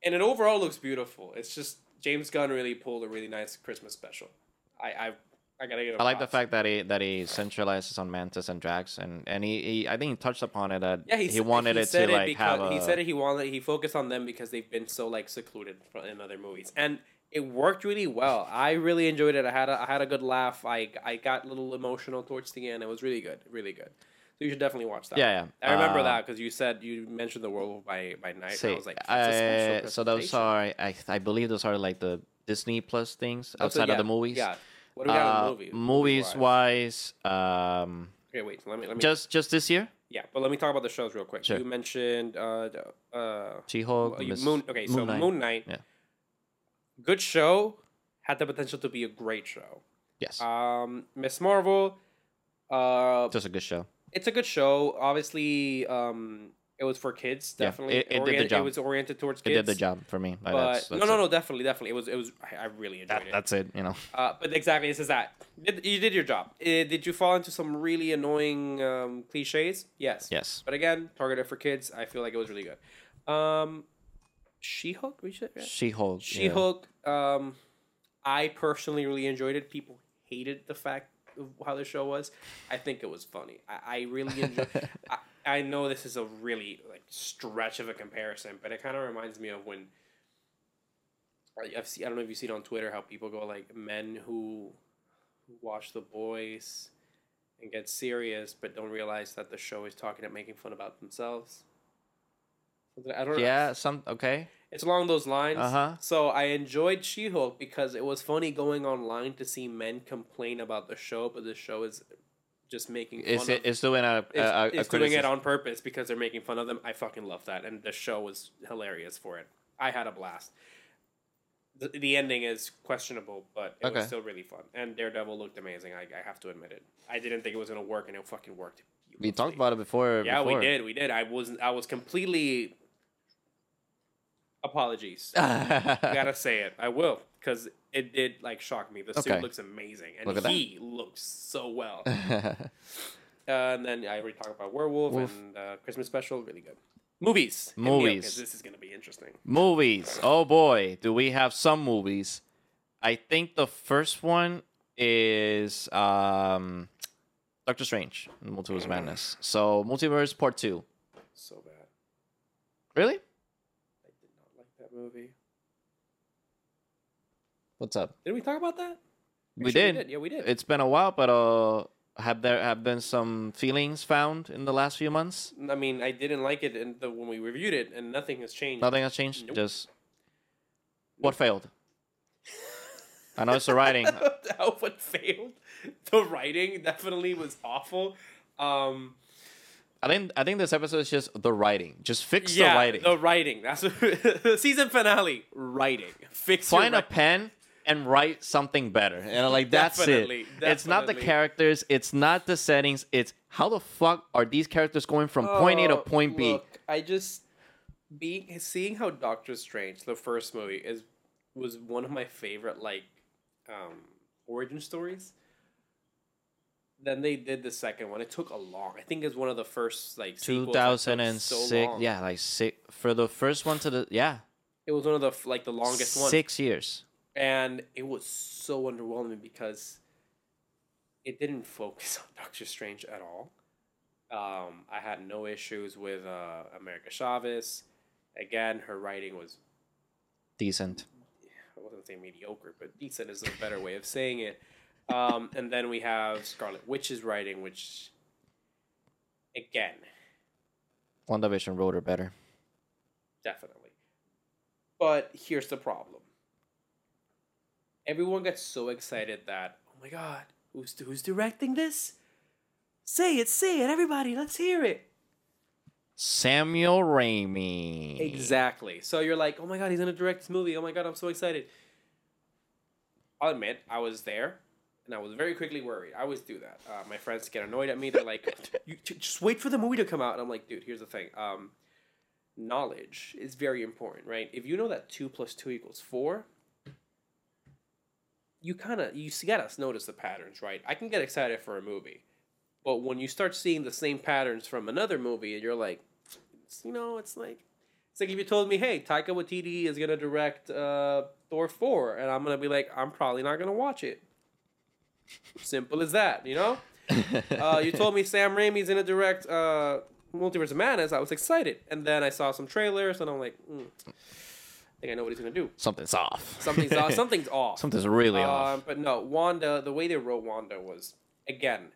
A: and it overall looks beautiful. It's just James Gunn really pulled a really nice Christmas special. I I, I gotta get.
B: I like the fact that he that he centralizes on Mantis and Drax, and and he, he I think he touched upon it that
A: yeah,
B: he,
A: he,
B: wanted
A: he
B: it
A: said
B: to
A: it
B: like
A: because,
B: have a.
A: He said it. He wanted he focused on them because they've been so like secluded from, in other movies, and it worked really well. I really enjoyed it. I had a, I had a good laugh. I I got a little emotional towards the end. It was really good, really good. So you should definitely watch that.
B: Yeah, yeah.
A: I remember
B: Uh,
A: that because you said you mentioned the Werewolf by by Night.
B: See,
A: and I was like, it's a special
B: I, so those
A: presentation.
B: are I I believe those are like the Disney Plus things
A: Oh, so
B: outside
A: yeah,
B: of the movies.
A: Yeah. What do we got
B: Uh,
A: in the movie?
B: movies
A: movie-wise?
B: wise, um,
A: Okay, wait. So let me let me
B: just just this year,
A: yeah, but let me talk about the shows real quick.
B: Sure.
A: You mentioned uh the- uh
B: She-Hulk,
A: well, you-
B: Miss-
A: Moon. Okay, so
B: Moon Knight.
A: Moon Knight.
B: Yeah.
A: Good show. Had the potential to be a great show.
B: Yes,
A: Um, Miss Marvel. Uh,
B: just a good show.
A: it's a good show. Obviously, um, it was for kids.
B: Yeah,
A: Definitely,
B: it- it did the
A: Orient-
B: job.
A: It was oriented towards
B: It
A: kids.
B: did the job for me. Like,
A: But
B: that's, that's
A: no, no,
B: it.
A: no, definitely, definitely. It was, it was. I, I really enjoyed
B: That,
A: it.
B: that's it. You know.
A: Uh, but exactly, this is that. Did, you did your job. Uh, did you fall into some really annoying um, cliches? Yes.
B: Yes.
A: But again, targeted for kids. I feel like it was really good. Um, She-Hulk. We should.
B: She-Hulk. yeah.
A: She-Hulk. Um, I personally really enjoyed it. People hated the fact of how the show was. I think it was funny. I, I really enjoyed. I, I know this is a really like stretch of a comparison, but it kind of reminds me of when I- I've seen. I don't know if you see it on Twitter how people go like men who who watch The Boys and get serious, but don't realize that the show is talking and making fun about themselves. I don't know.
B: Yeah. Some okay.
A: It's along those lines.
B: Uh-huh.
A: So I enjoyed She-Hulk because it was funny going online to see men complain about the show, but the show is just making fun
B: Is
A: of
B: it? It's doing a a,
A: it's,
B: a,
A: it's
B: a
A: doing it
B: criticism.
A: on purpose because they're making fun of them. I fucking love that, and the show was hilarious for it. I had a blast. The, the ending is questionable, but it
B: Okay.
A: was still really fun. And Daredevil looked amazing. I, I have to admit it. I didn't think it was gonna work, and it fucking worked.
B: We talked about it before.
A: Yeah,
B: before.
A: we did. We did. I was I was completely. Apologies.
B: I
A: I gotta say it. I will because it did like shock me. The suit
B: Okay.
A: looks amazing, and
B: Look at that.
A: he looks so well. Uh, and then I already talked about Werewolf
B: Wolf.
A: and uh, Christmas special. Really good. Movies. Hit me up,
B: Movies.
A: 'cause this is gonna be interesting.
B: Movies. Oh boy, do we have some movies? I think the first one is um, Doctor Strange, Multiverse of Madness. So Multiverse Part Two.
A: So bad.
B: Really?
A: I did not like that movie.
B: What's up?
A: Did we talk about that?
B: We
A: Sure
B: did.
A: Yeah, we did.
B: It's been a while, but uh, have there have been some feelings found in the last few months?
A: I mean, I didn't like it in the, when we reviewed it, and nothing has changed.
B: Nothing has changed.
A: Nope.
B: Just what failed? I know it's the writing.
A: How what failed? The writing definitely was awful. Um,
B: I think I think this episode is just the writing. Just fix
A: yeah,
B: the writing.
A: the writing. That's what, the season finale. Writing. Fix
B: Find
A: your
B: a pen and write something better. And like that's
A: Definitely,
B: it. It's not the
A: definitely.
B: characters. It's not the settings. It's how the fuck are these characters going from point A to
A: Oh,
B: point B?
A: Look, I just being seeing how Doctor Strange, the first movie, is was one of my favorite like um, origin stories. Then they did the second one. It took a long. I think it's one of the first like
B: Two
A: sequels that took
B: thousand
A: so
B: six.
A: long.
B: Yeah, like six for the first one to the yeah
A: It was one of the f- like the longest ones.
B: six years.
A: And it was so underwhelming because it didn't focus on Doctor Strange at all. Um, I had no issues with uh, America Chavez. Again, her writing was,
B: Decent.
A: I wasn't saying mediocre, but decent is a better way of saying it. Um, and then we have Scarlet Witch's writing, which, again,
B: WandaVision wrote her better.
A: definitely. But here's the problem. Everyone gets so excited that, oh my god, who's who's directing this? Say it, say it, everybody, let's hear it.
B: Samuel Raimi.
A: Exactly. So you're like, oh my god, he's gonna direct this movie. Oh my god, I'm so excited. I'll admit, I was there, and I was very quickly worried. I always do that. Uh, my friends get annoyed at me. They're like, you, just wait for the movie to come out. And I'm like, dude, here's the thing. Um, knowledge is very important, right? If you know that two plus two equals four, you kind of, you gotta notice the patterns, right? I can get excited for a movie, but when you start seeing the same patterns from another movie, and you're like, it's, you know, it's like, It's like if you told me, hey, Taika Waititi is gonna direct uh, Thor four, and I'm gonna be like, I'm probably not gonna watch it. Simple as that, you know. uh, you told me Sam Raimi's gonna direct uh, Multiverse of Madness. I was excited, and then I saw some trailers, and I'm like, mm, I think I know what he's gonna do.
B: Something's off.
A: Something's off. Something's off.
B: Something's really
A: um,
B: off.
A: But no, Wanda. The way they wrote Wanda was again.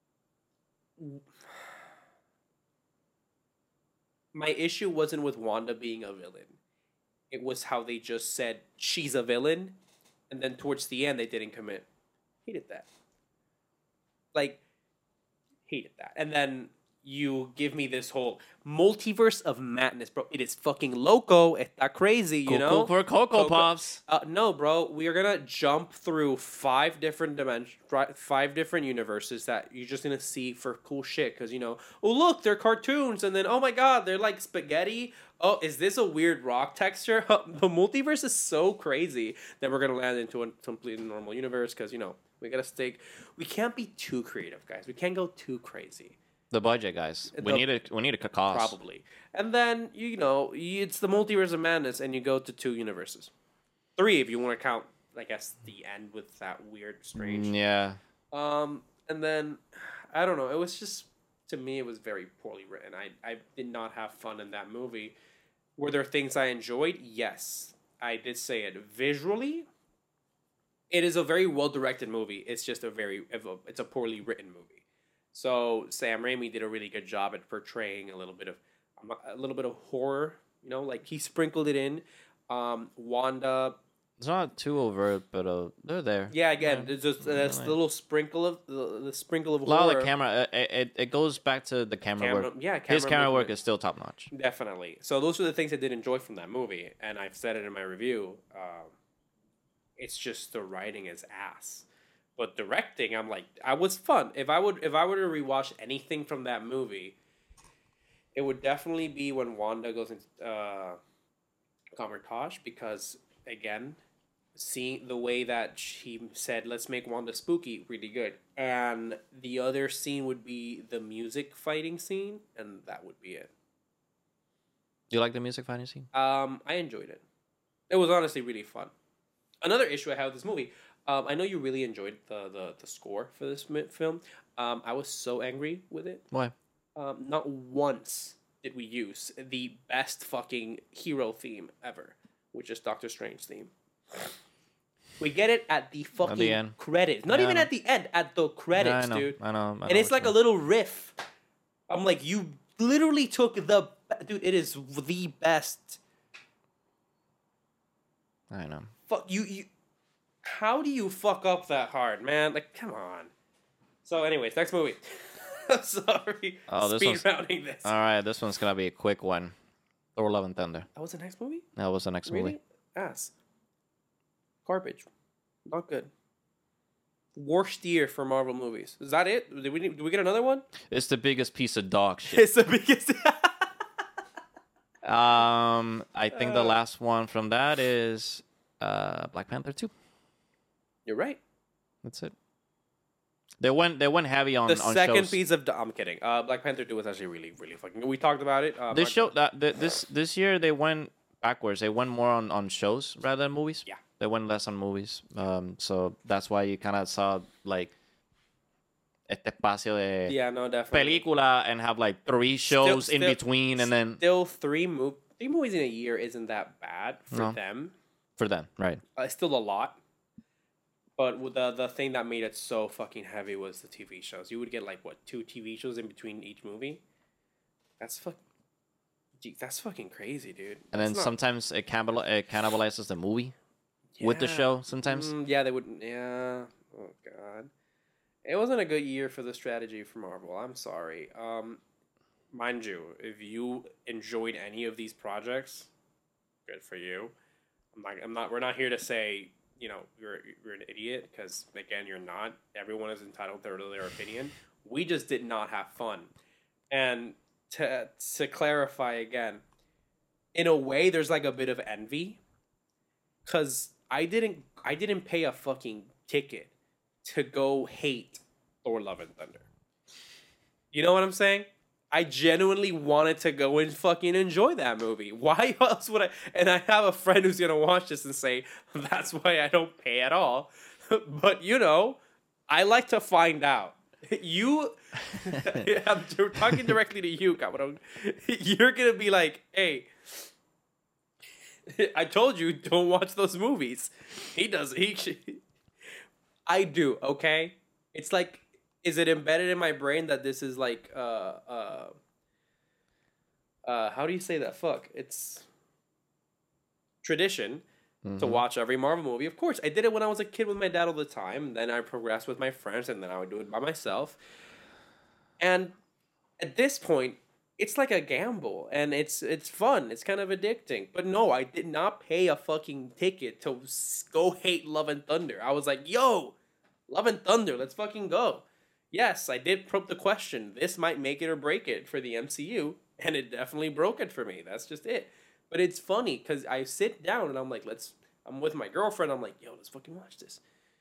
A: My issue wasn't with Wanda being a villain. It was how they just said she's a villain, and then towards the end they didn't commit. Hated that. Like, hated that. And then you give me this whole multiverse of madness, bro. It is fucking loco. It's not crazy, you
B: Cuckoo
A: know?
B: for Cocoa,
A: Coco-
B: Pops.
A: Uh, no, bro. We are gonna jump through five different dimensions, five different universes that you're just gonna see for cool shit. Because you know, oh look, they're cartoons, and then oh my god, they're like spaghetti. Oh, is this a weird rock texture? The multiverse is so crazy that we're gonna land into a completely normal universe. Because you know, we gotta stay. We can't be too creative, guys. We can't go too crazy.
B: The budget, guys. We
A: The-
B: need a we need a cost.
A: Probably. And then, you know, it's the multiverse of madness, and you go to two universes. Three, if you want to count, I guess, the end with that weird, strange.
B: Mm, Yeah.
A: Um, and then, I don't know, it was just, to me, it was very poorly written. I, I did not have fun in that movie. Were there things I enjoyed? Yes. I did say it. Visually, it is a very well-directed movie. It's just a very, it's a poorly written movie. So Sam Raimi did a really good job at portraying a little bit of a little bit of horror, you know, like he sprinkled it in. Um, Wanda,
B: It's not too overt, but uh, they're there.
A: yeah, again,
B: Yeah.
A: it's just that's the little sprinkle of the, the sprinkle of
B: A lot
A: horror.
B: of the camera. It, it it goes back to the camera,
A: Camera-
B: work.
A: yeah,
B: His
A: camera
B: camera work
A: movement.
B: is still top notch.
A: Definitely. So those are the things I did enjoy from that movie, and I've said it in my review. Um, it's just the writing is ass. But directing, I'm like, I was fun. If I would, if I were to rewatch anything from that movie, it would definitely be when Wanda goes into uh, Kamar-Taj, because again, seeing the way that she said, "Let's make Wanda spooky," really good. And the other scene would be the music fighting scene, and that would be it.
B: Do you like the music fighting scene?
A: Um, I enjoyed it. It was honestly really fun. Another issue I have with this movie. Um, I know you really enjoyed the, the, the score for this mi- film. Um, I was so angry with it.
B: Why?
A: Um, not once did we use the best fucking hero theme ever, which is Doctor Strange theme. We get it at the fucking
B: the end.
A: credits. Not
B: Yeah,
A: even
B: I know.
A: at the end, at the credits,
B: Yeah, I know.
A: dude.
B: I know. I know
A: And it's
B: what
A: like
B: you
A: a little riff. I'm like, you literally took the... Dude, it is the best...
B: mean. I know.
A: Fuck, you... you how do you fuck up that hard, man? Like, come on. So, anyways, next movie. I'm sorry.
B: Oh, this
A: Speed
B: one's-
A: rounding this.
B: All right, this one's gonna be a quick one. Thor: Love and Thunder.
A: That was the next movie?
B: That was the next
A: Really?
B: movie.
A: Ass. Garbage. Not good. Worst year for Marvel movies. Is that it? Did we did we get another one?
B: It's the biggest piece of dog shit.
A: It's the biggest.
B: um, I think the
A: Uh.
B: last one from that is uh Black Panther two.
A: You're right.
B: That's it. They went they went heavy on
A: The
B: on
A: second
B: shows.
A: piece of. I'm kidding. Uh, Black Panther two was actually really, really fucking good. We talked about it. Uh,
B: This
A: Mark-
B: show that th- this this year they went backwards. They went more on, on shows rather than movies.
A: Yeah.
B: They went less on movies. Um, so that's why you kind of saw like este espacio de
A: Yeah, no, definitely.
B: película and have like three shows in
A: still-
B: between and then
A: Still, three mov- three movies in a year isn't that bad for
B: No.
A: them.
B: for them, right?
A: Uh, it's still a lot. But with the the thing that made it so fucking heavy was the T V shows. You would get like what two T V shows in between each movie. That's fuck. Gee, that's fucking crazy, dude.
B: And then
A: That's not-
B: sometimes it, cannibal- it cannibalizes the movie with the
A: Yeah.
B: show. Sometimes
A: Mm, yeah, they would. Yeah. Oh god. It wasn't a good year for the strategy for Marvel. I'm sorry. Um, mind you, if you enjoyed any of these projects, good for you. I'm not. I'm not. We're not here to say, you know, you're you're an idiot, because again, you're not. Everyone is entitled to their opinion. We just did not have fun. And to to clarify again, in a way, there's like a bit of envy, because I didn't I didn't pay a fucking ticket to go hate Thor: Love and Thunder. You know what I'm saying? I genuinely wanted to go and fucking enjoy that movie. Why else would I? And I have a friend who's gonna watch this and say that's why I don't pay at all. But you know, I like to find out. You, I'm talking directly to you, cabrón. You're gonna be like, hey, I told you don't watch those movies. He does. He. I do. Okay. It's like. Is it embedded in my brain that this is like, uh, uh, uh, how do you say that? Fuck. It's tradition mm-hmm. to watch every Marvel movie. Of course, I did it when I was a kid with my dad all the time. Then I progressed with my friends, and then I would do it by myself. And at this point, it's like a gamble, and it's it's fun. It's kind of addicting. But no, I did not pay a fucking ticket to go hate Love and Thunder. I was like, yo, Love and Thunder, let's fucking go. Yes, I did probe the question. This might make it or break it for the M C U, and it definitely broke it for me. That's just it. But it's funny because I sit down and I'm like, let's. I'm with my girlfriend. I'm like, yo, let's fucking watch this.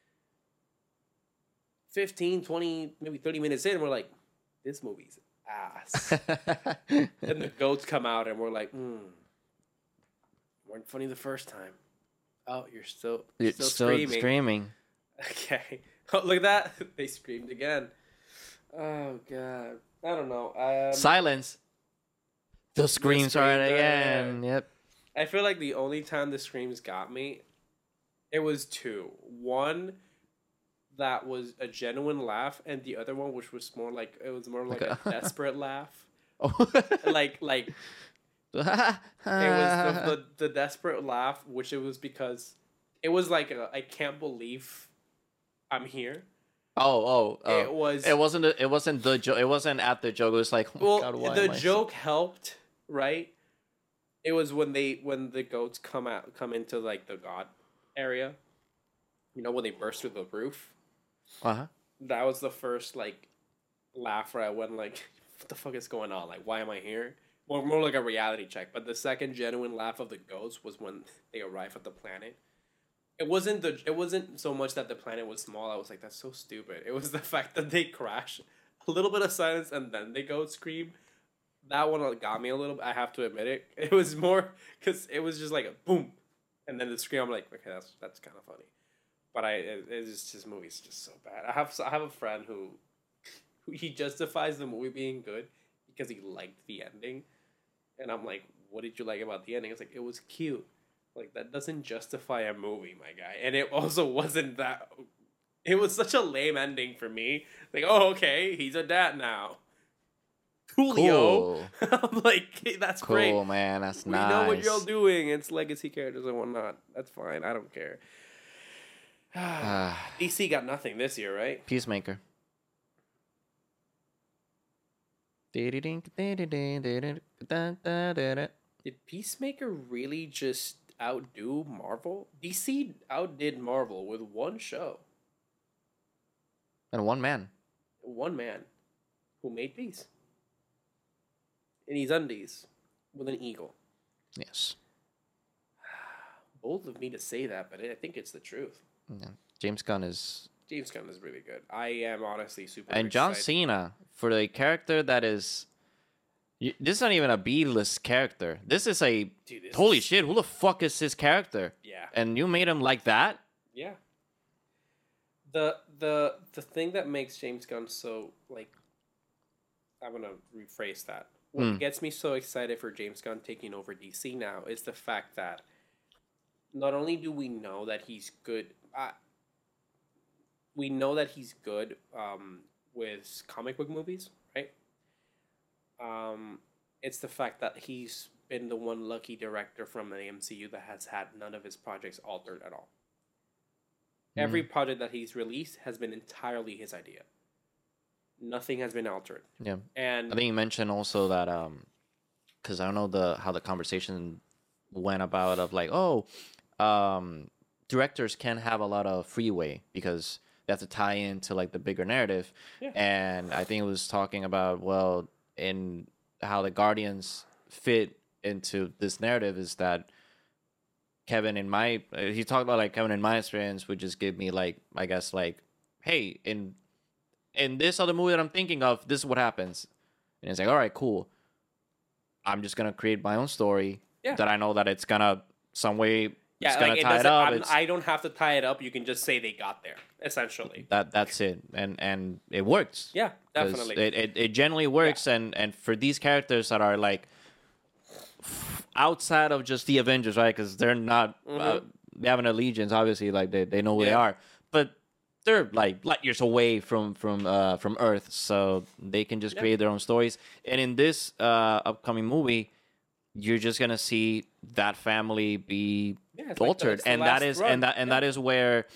A: fifteen, twenty, maybe thirty minutes in, we're like, this movie's ass. And the goats come out, and we're like, hmm, weren't funny the first time. Oh, you're still, you're still, still screaming.
B: screaming.
A: Okay. Oh, look at that. They screamed again. Oh, God. I don't know. Um,
B: Silence. The screams the are again. Uh, yep.
A: I feel like the only time the screams got me, it was two. One that was a genuine laugh, and the other one which was more like, it was more like a desperate laugh. Oh. like, like, it was the, the, the desperate laugh, which it was because it was like, a, I can't believe I'm here.
B: Oh, oh, oh.
A: It was.
B: It wasn't. A, it wasn't the joke. It wasn't at the joke. It was like, oh
A: well,
B: God, why
A: the
B: am I
A: joke
B: so-
A: helped, right? It was when they when the goats come out, come into like the god area. You know, when they burst through the roof.
B: Uh huh.
A: That was the first like laugh where I went like, "What the fuck is going on? Like, why am I here?" More, more like a reality check. But the second genuine laugh of the goats was when they arrive at the planet. It wasn't the. It wasn't so much that the planet was small. I was like, that's so stupid. It was the fact that they crash, a little bit of silence, and then they go scream. That one got me a little bit. I have to admit it. It was more because it was just like a boom, and then the scream. I'm like, okay, that's that's kind of funny. But I, it, it's just this movie's just so bad. I have I have a friend who, who he justifies the movie being good because he liked the ending, and I'm like, what did you like about the ending? It's like it was cute. Like, that doesn't justify a movie, my guy. And it also wasn't that... It was such a lame ending for me. Like, oh, okay, he's a dad now. Coolio. Cool. I'm like, hey, that's
B: cool,
A: great.
B: Cool, man. That's
A: we
B: nice.
A: We know what you're doing. It's legacy characters and whatnot. That's fine. I don't care. D C got nothing this year, right?
B: Peacemaker.
A: Did Peacemaker really just... outdo Marvel? D C outdid Marvel with one show.
B: And one man.
A: One man who made peace. In his undies with an eagle.
B: Yes.
A: Bold of me to say that, but I think it's the truth.
B: Yeah. James Gunn is...
A: James Gunn is really good. I am honestly super
B: And
A: excited.
B: John Cena, for a character that is... This is not even a B-list character. This is a... Dude, this holy is... shit, who the fuck is this character?
A: Yeah.
B: And you made him like that?
A: Yeah. The the the thing that makes James Gunn so, like... I'm going to rephrase that. What mm. gets me so excited for James Gunn taking over D C now is the fact that not only do we know that he's good... Uh, we know that he's good um, with comic book movies, right? Um, it's the fact that he's been the one lucky director from the M C U that has had none of his projects altered at all. Mm. Every project that he's released has been entirely his idea. Nothing has been altered.
B: Yeah,
A: and
B: I think you mentioned also that um, because I don't know the how the conversation went about of like, oh, um, directors can have a lot of freeway because they have to tie into like the bigger narrative. Yeah. And I think it was talking about, well, in how the Guardians fit into this narrative is that Kevin, in my, he talked about like Kevin, in my experience, would just give me like, I guess like, hey, in in this other movie that I'm thinking of, this is what happens. and it's like, all right, cool. I'm just gonna create my own story
A: Yeah.
B: that I know that it's gonna some way
A: Yeah,
B: it's gonna
A: like it
B: tie it
A: doesn't.
B: up.
A: I'm,
B: It's,
A: I don't have to tie it up. You can just say they got there. Essentially.
B: that that's it, and and it works.
A: Yeah,
B: 'Cause
A: definitely.
B: It, it it generally works, and and for these characters that are like f- outside of just the Avengers, right? Because they're not uh, they have an allegiance, obviously, like they they know who they
A: Mm-hmm. Yeah.
B: are, but they're like light years away from from uh from Earth, so they can just
A: Yeah.
B: create their own stories. And in this uh upcoming movie, you're just gonna see that family be
A: Yeah, it's like the-
B: altered,
A: it's the
B: and that
A: last
B: is
A: run.
B: and that and
A: Yeah.
B: that is where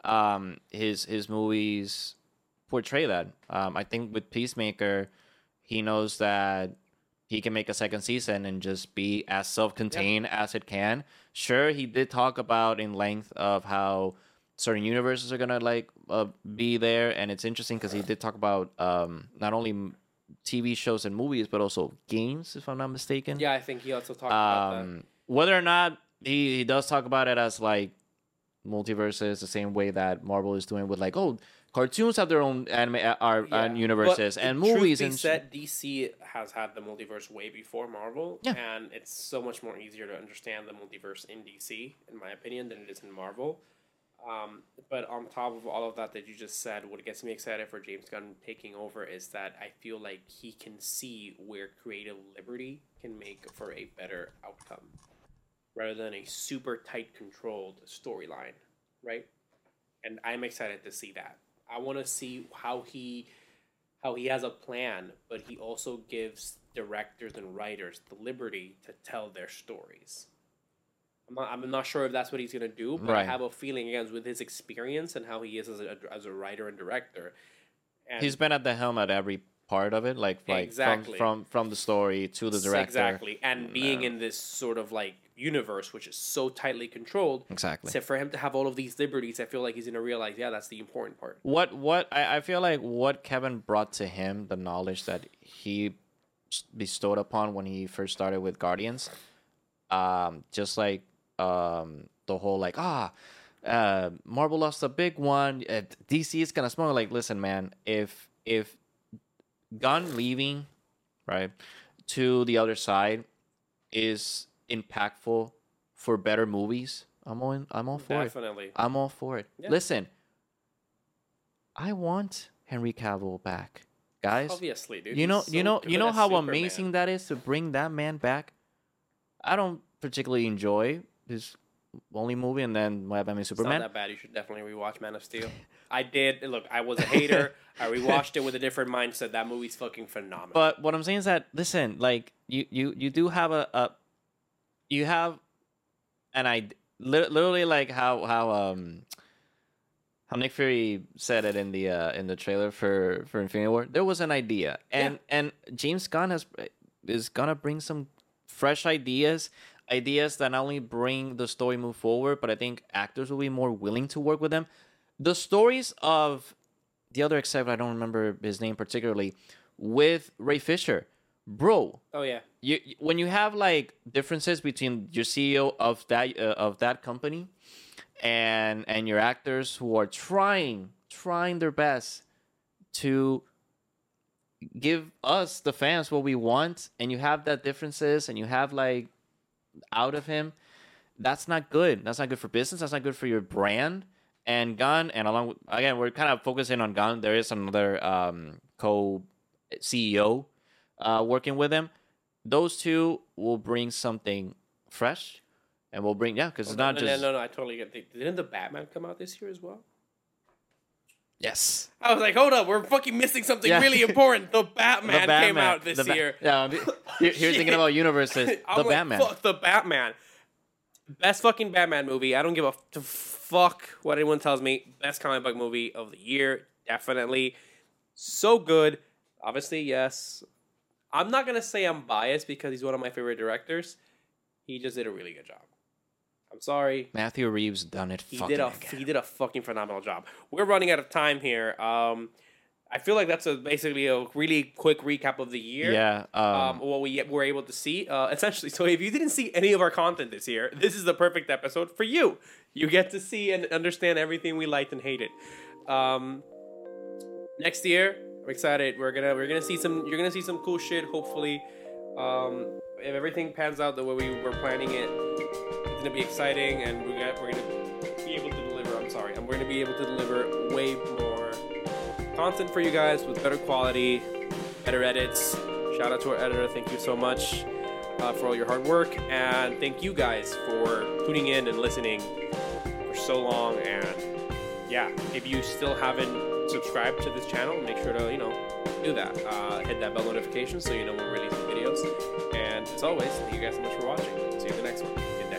B: um his his movies portray that. Um, I think with Peacemaker, he knows that he can make a second season and just be as self-contained as it can. Sure, he did talk about in length of how certain universes are gonna like uh, be there, and it's interesting because he did talk about um, not only m- T V shows and movies, but also games, if I'm not mistaken.
A: Yeah, I think he also talked about that.
B: Um, whether or not he, he does talk about it as like multiverses, the same way that Marvel is doing with like, oh, cartoons have their own anime uh, are
A: Yeah.
B: and universes,
A: But
B: and
A: truth
B: movies
A: be
B: and sh-
A: said, D C has had the multiverse way before Marvel,
B: Yeah.
A: and it's so much more easier to understand the multiverse in D C, in my opinion, than it is in Marvel. Um, but on top of all of that that you just said, what gets me excited for James Gunn taking over is that I feel like he can see where creative liberty can make for a better outcome, rather than a super tight controlled storyline, right? And I'm excited to see that. I want to see how he how he has a plan, but he also gives directors and writers the liberty to tell their stories. I'm not, I'm not sure if that's what he's going to do, but I
B: Right.
A: have a feeling, again, with his experience and how he is as a, as a writer and director. And
B: he's been at the helm at every part of it, like like
A: Exactly.
B: from, from from the story to the director.
A: Exactly. And being in this sort of like universe, which is so tightly controlled,
B: Exactly.
A: so for him to have all of these liberties, I feel like he's going to realize, yeah, that's the important part.
B: What what I, I feel like what Kevin brought to him, the knowledge that he s- bestowed upon when he first started with Guardians, um, just like um the whole like ah, uh, Marvel lost a big one, uh, D C is gonna smoke. Like, listen, man, if if Gunn leaving, right, to the other side is impactful for better movies, I'm all in, I'm all for it.
A: Definitely.
B: I'm all for it.
A: Yeah.
B: Listen, I want Henry Cavill back, guys.
A: Obviously, dude.
B: You know,
A: he's
B: you
A: so
B: know,
A: good
B: you know
A: as
B: how
A: Superman.
B: amazing that is to bring that man back. I don't particularly enjoy his only movie, and then Batman v
A: It's
B: Superman.
A: not that bad. You should definitely rewatch Man of Steel. I did. Look, I was a hater. I rewatched it with a different mindset. That movie's fucking phenomenal.
B: But what I'm saying is that listen, like you, you, you do have a, a you have an idea, literally like how how um how Nick Fury said it in the uh, in the trailer for for Infinity War. There was an idea, and
A: Yeah.
B: and James Gunn has is gonna bring some fresh ideas, ideas that not only bring the story move forward, but I think actors will be more willing to work with them. The stories of the other except I don't remember his name particularly with Ray Fisher, bro.
A: oh yeah,
B: You you- when you have like differences between your C E O of that uh, of that company and and your actors who are trying trying their best to give us the fans what we want, and you have that differences and you have like out of him, that's not good. That's not good for business. That's not good for your brand. And Gunn, and along with, again, we're kind of focusing on Gunn. There is another um, co C E O uh, working with him. Those two will bring something fresh, and we'll bring yeah, because it's
A: no,
B: not
A: no,
B: just
A: no, no, I totally get. it. Didn't the Batman come out this year as well?
B: yes.
A: I was like, hold up, we're fucking missing something
B: Yeah.
A: really important. The Batman,
B: The
A: came out this
B: the Ba-
A: year.
B: Yeah, here, here's
A: Shit.
B: thinking about universes.
A: I'm
B: The
A: like,
B: Batman.
A: Fuck the Batman. Best fucking Batman movie. I don't give a f- to fuck what anyone tells me. Best comic book movie of the year. Definitely. So good. Obviously, yes. I'm not going to say I'm biased because he's one of my favorite directors. He just did a really good job. I'm sorry.
B: Matthew Reeves done it.
A: He
B: fucking
A: did a
B: again.
A: he did a fucking phenomenal job. We're running out of time here. Um, I feel like that's a basically a really quick recap of the year.
B: Yeah. Um,
A: Um, what we were able to see, uh, essentially. So if you didn't see any of our content this year, this is the perfect episode for you. You get to see and understand everything we liked and hated. Um, next year, I'm excited. We're gonna we're gonna see some. You're gonna see some cool shit. Hopefully, um, if everything pans out the way we were planning it, it's gonna be exciting, and we're gonna we're gonna be able to deliver. I'm sorry, and we're gonna be able to deliver way more content for you guys with better quality, better edits. Shout out to our editor. Thank you so much uh, for all your hard work, and thank you guys for tuning in and listening for so long. And yeah, if you still haven't subscribed to this channel, make sure to, you know, do that. Uh, hit that bell notification so you know when we're releasing videos. And as always, thank you guys so much for watching. See you in the next one. Good day.